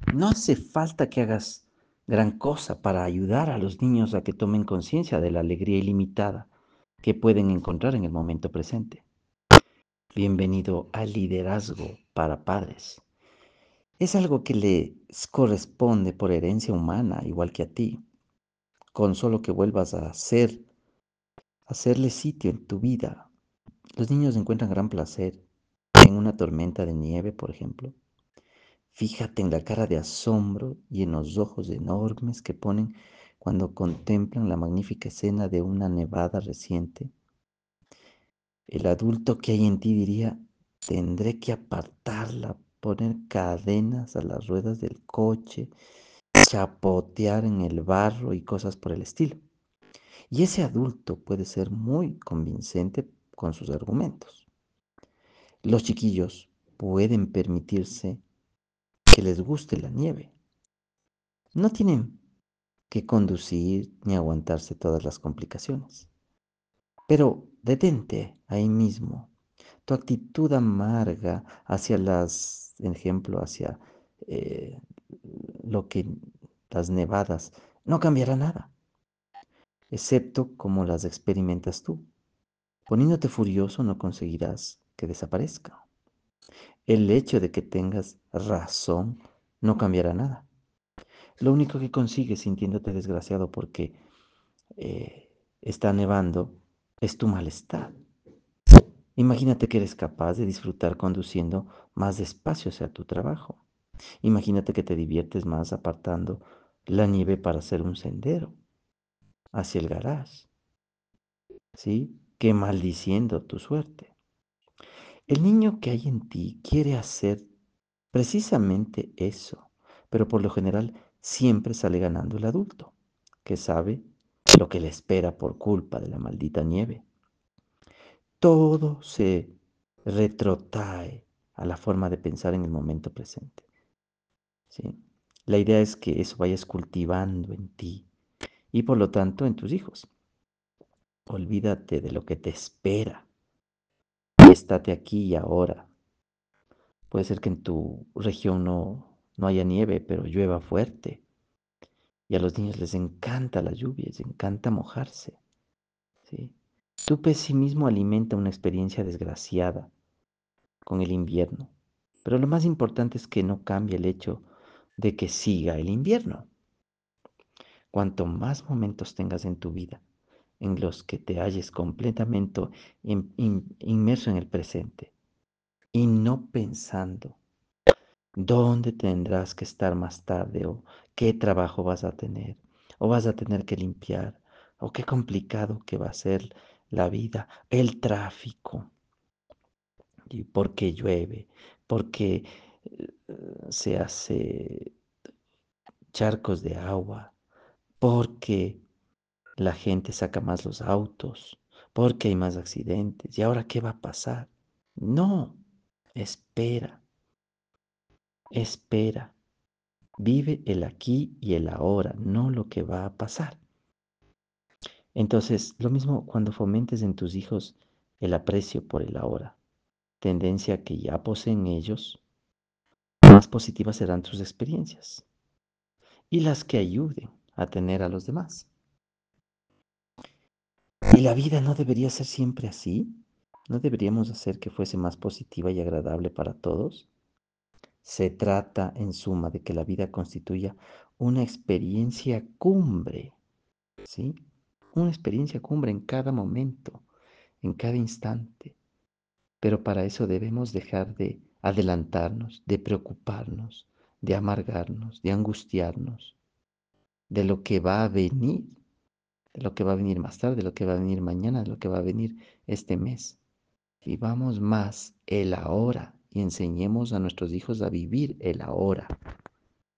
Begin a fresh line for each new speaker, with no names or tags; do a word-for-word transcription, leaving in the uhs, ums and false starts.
No hace falta que hagas gran cosa para ayudar a los niños a que tomen conciencia de la alegría ilimitada que pueden encontrar en el momento presente. Bienvenido al liderazgo para padres. Es algo que les corresponde por herencia humana, igual que a ti, con solo que vuelvas a hacer, hacerle sitio en tu vida. Los niños encuentran gran placer en una tormenta de nieve, por ejemplo. Fíjate en la cara de asombro y en los ojos enormes que ponen cuando contemplan la magnífica escena de una nevada reciente. El adulto que hay en ti diría, tendré que apartarla, poner cadenas a las ruedas del coche, chapotear en el barro y cosas por el estilo. Y ese adulto puede ser muy convincente con sus argumentos. Los chiquillos pueden permitirse que les guste la nieve. No tienen que conducir ni aguantarse todas las complicaciones. Pero detente ahí mismo. Tu actitud amarga hacia las, por ejemplo, hacia eh, lo que las nevadas, no cambiará nada, excepto como las experimentas tú. Poniéndote furioso no conseguirás que desaparezca. El hecho de que tengas razón no cambiará nada. Lo único que consigues sintiéndote desgraciado porque eh, está nevando es tu malestar. Imagínate que eres capaz de disfrutar conduciendo más despacio hacia tu trabajo. Imagínate que te diviertes más apartando la nieve para hacer un sendero hacia el garage, ¿sí? Que maldiciendo tu suerte. El niño que hay en ti quiere hacer precisamente eso, pero por lo general siempre sale ganando el adulto, que sabe lo que le espera por culpa de la maldita nieve. Todo se retrotrae a la forma de pensar en el momento presente, ¿sí? La idea es que eso vayas cultivando en ti y por lo tanto en tus hijos. Olvídate de lo que te espera y estate aquí y ahora. Puede ser que en tu región no, no haya nieve, pero llueva fuerte. Y a los niños les encanta la lluvia, les encanta mojarse, ¿sí? Tu pesimismo alimenta una experiencia desgraciada con el invierno. Pero lo más importante es que no cambie el hecho de que siga el invierno. Cuanto más momentos tengas en tu vida en los que te halles completamente in- in- inmerso en el presente y no pensando dónde tendrás que estar más tarde o qué trabajo vas a tener o vas a tener que limpiar o qué complicado que va a ser la vida, el tráfico, y por qué llueve, porque eh, se hace charcos de agua, porque la gente saca más los autos, porque hay más accidentes. ¿Y ahora qué va a pasar? No, espera, espera. Vive el aquí y el ahora, no lo que va a pasar. Entonces, lo mismo cuando fomentes en tus hijos el aprecio por el ahora, tendencia que ya poseen ellos, más positivas serán tus experiencias y las que ayuden a tener a los demás. ¿Y la vida no debería ser siempre así? ¿No deberíamos hacer que fuese más positiva y agradable para todos? Se trata, en suma, de que la vida constituya una experiencia cumbre, ¿sí? Una experiencia cumbre en cada momento, en cada instante. Pero para eso debemos dejar de adelantarnos, de preocuparnos, de amargarnos, de angustiarnos, de lo que va a venir, de lo que va a venir más tarde, de lo que va a venir mañana, de lo que va a venir este mes. Vivamos más el ahora y enseñemos a nuestros hijos a vivir el ahora.